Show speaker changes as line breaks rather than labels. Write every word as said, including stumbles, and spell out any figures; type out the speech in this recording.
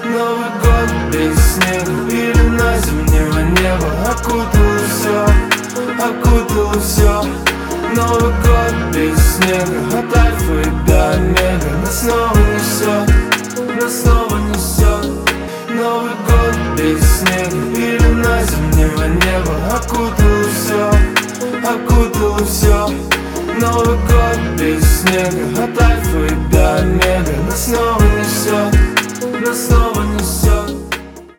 Новый год без снега, пелена зимнего неба окутала все, окутала все. Новый год без снега, от альфа и до омега. Нас снова несет, нас снова несет. Новый год без снега, пелена зимнего неба окутала все, окутала все. Новый год без снега, от альфа и до омега. Нас снова несет, нас снова несет.